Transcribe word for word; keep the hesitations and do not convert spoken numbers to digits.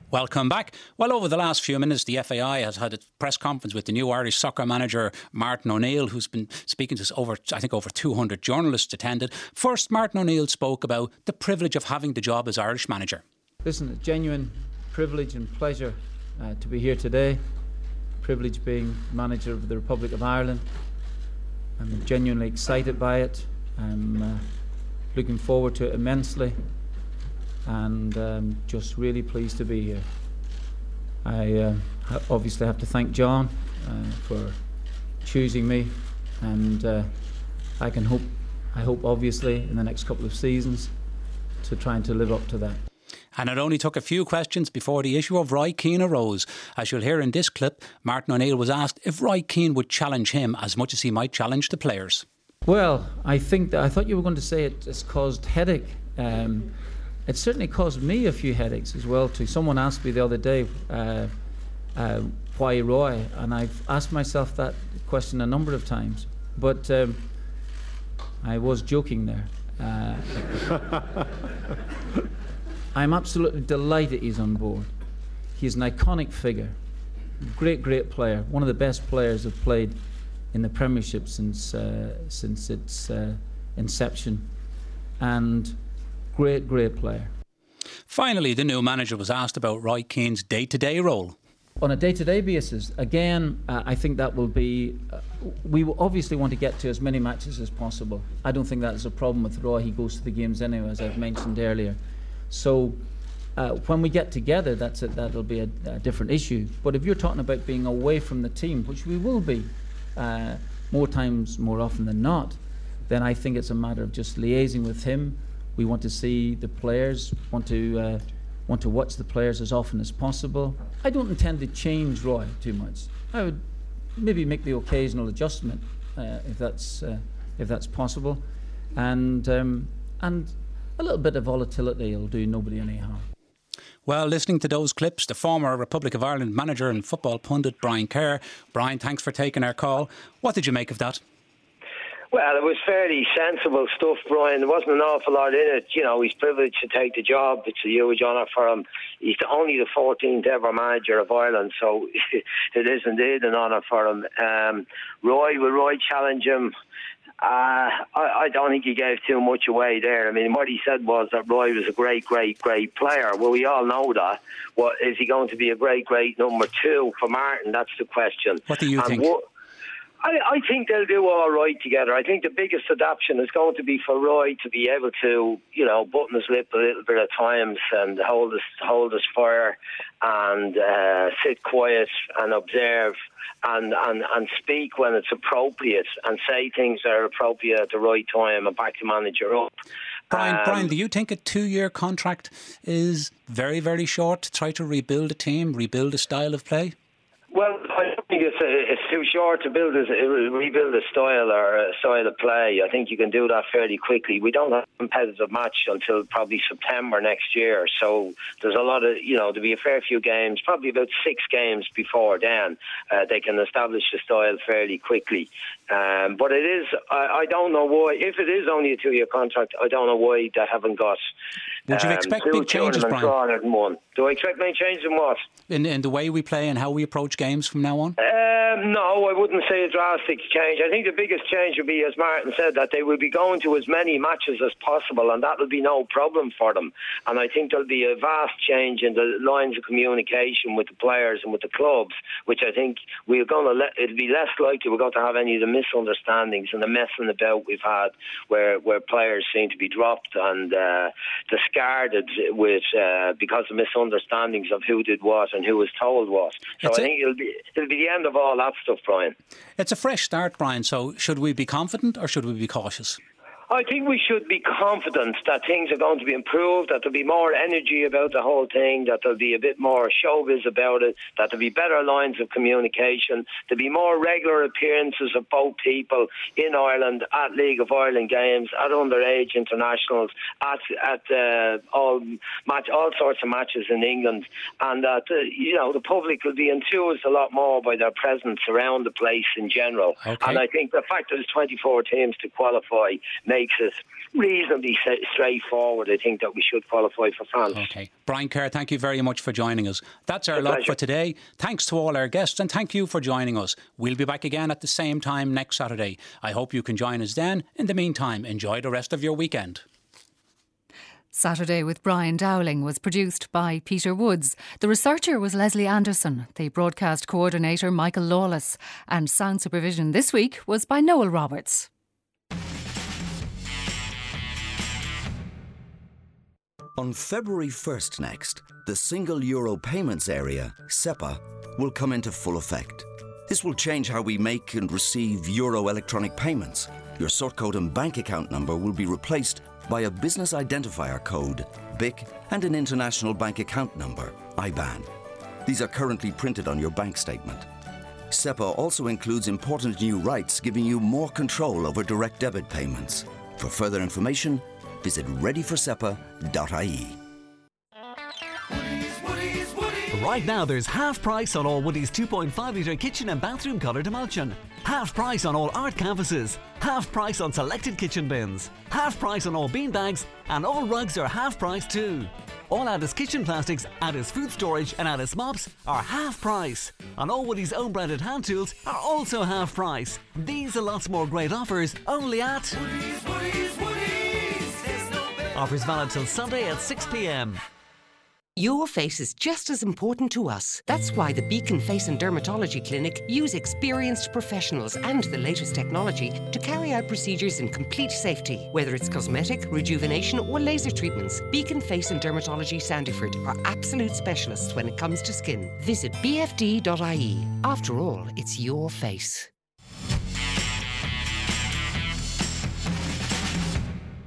Welcome back. Well, over the last few minutes, the F A I has had a press conference with the new Irish soccer manager, Martin O'Neill, who's been speaking to over, I think, over two hundred journalists attended. First, Martin O'Neill spoke about the privilege of having the job as Irish manager. Listen, a genuine privilege and pleasure uh, to be here today. Privilege being manager of the Republic of Ireland. I'm genuinely excited by it. I'm uh, looking forward to it immensely. And um, just really pleased to be here. I uh, obviously have to thank John uh, for choosing me, and uh, I can hope, I hope obviously in the next couple of seasons to trying to live up to that. And it only took a few questions before the issue of Roy Keane arose. As you'll hear in this clip, Martin O'Neill was asked if Roy Keane would challenge him as much as he might challenge the players. Well, I think that I thought you were going to say it has caused headache. Um, It certainly caused me a few headaches as well too. Someone asked me the other day, uh, uh, why Roy? And I've asked myself that question a number of times. But um, I was joking there. Uh, I'm absolutely delighted he's on board. He's an iconic figure, great, great player, one of the best players who've played in the Premiership since uh, since its uh, inception, and great, great player. Finally, the new manager was asked about Roy Keane's day-to-day role. On a day-to-day basis, again, uh, I think that will be... Uh, we will obviously want to get to as many matches as possible. I don't think that's a problem with Roy. He goes to the games anyway, as I've mentioned earlier. So uh, when we get together, that's a, that'll be a, a different issue. But if you're talking about being away from the team, which we will be uh, more times, more often than not, then I think it's a matter of just liaising with him. We want to see the players, want to uh, want to watch the players as often as possible. I don't intend to change Roy too much. I would maybe make the occasional adjustment uh, if that's uh, if that's possible, and um, and a little bit of volatility will do nobody any harm. Well, listening to those clips, the former Republic of Ireland manager and football pundit Brian Kerr. Brian, thanks for taking our call. What did you make of that? Well, it was fairly sensible stuff, Brian. There wasn't an awful lot in it. You know, he's privileged to take the job. It's a huge honour for him. He's the, only the fourteenth ever manager of Ireland, so it is indeed an honour for him. Um, Roy, will Roy challenge him? Uh, I, I don't think he gave too much away there. I mean, what he said was that Roy was a great, great, great player. Well, we all know that. What, is he going to be a great, great number two for Martin? That's the question. What do you and think? What, I, I think they'll do all right together. I think the biggest adaptation is going to be for Roy to be able to, you know, button his lip a little bit at times and hold his hold his fire and uh, sit quiet and observe and, and, and speak when it's appropriate and say things that are appropriate at the right time and back the manager up. Brian, um, Brian, do you think a two-year contract is very, very short to try to rebuild a team, rebuild a style of play? Well, I don't think it's, a, it's too short to build a, rebuild a style or a style of play. I think you can do that fairly quickly. We don't have a competitive match until probably September next year, so there's a lot of, you know, there'll be a fair few games, probably about six games before then. Uh, they can establish the style fairly quickly. Um, but it is, I, I don't know why, if it is only a two-year contract, I don't know why they haven't got Would you um, expect two big changes, Brian? rather than one. Do I expect any changes in what? In, in the way we play and how we approach games from now on? Um, no, I wouldn't say a drastic change. I think the biggest change would be, as Martin said, that they will be going to as many matches as possible, and that will be no problem for them. And I think there'll be a vast change in the lines of communication with the players and with the clubs, which I think we're going to let, it'll be less likely we're going to have any of the misunderstandings and the messing about we've had where, where players seem to be dropped and uh, discarded with uh, because of misunderstandings of who did what and who was told what. So It's I a- think it'll be it'll be the end of all that stuff, Brian. It's a fresh start, Brian, so should we be confident or should we be cautious? I think we should be confident that things are going to be improved, that there'll be more energy about the whole thing, that there'll be a bit more showbiz about it, that there'll be better lines of communication, there'll be more regular appearances of both people in Ireland at League of Ireland games, at underage internationals, at at uh, all match, all sorts of matches in England, and that uh, you know the public will be enthused a lot more by their presence around the place in general. Okay. And I think the fact that there's twenty-four teams to qualify makes makes it reasonably straightforward, I think that we should qualify for France. Okay. Brian Kerr, thank you very much for joining us. That's our A lot pleasure. for today. Thanks to all our guests and thank you for joining us. We'll be back again at the same time next Saturday. I hope you can join us then. In the meantime, enjoy the rest of your weekend. Saturday with Brian Dowling was produced by Peter Woods. The researcher was Leslie Anderson, the broadcast coordinator Michael Lawless, and sound supervision this week was by Noel Roberts. On February first next, the Single Euro Payments Area, SEPA, will come into full effect. This will change how we make and receive Euro electronic payments. Your sort code and bank account number will be replaced by a business identifier code, B I C, and an international bank account number, I B A N. These are currently printed on your bank statement. SEPA also includes important new rights giving you more control over direct debit payments. For further information, visit ready for sepa dot I E. Right now there's half price on all Woodie's two point five litre kitchen and bathroom coloured emulsion. Half price on all art canvases. Half price on selected kitchen bins. Half price on all bean bags, and all rugs are half price too. All Addis kitchen plastics, Addis food storage and Addis mops are half price. And all Woodie's own branded hand tools are also half price. These and lots more great offers only at Woodie's, Woodie's, Woodie's. No offers valid till Sunday at six p m. Your face is just as important to us. That's why the Beacon Face and Dermatology Clinic use experienced professionals and the latest technology to carry out procedures in complete safety. Whether it's cosmetic, rejuvenation or laser treatments, Beacon Face and Dermatology Sandyford are absolute specialists when it comes to skin. Visit b f d dot I E. After all, it's your face.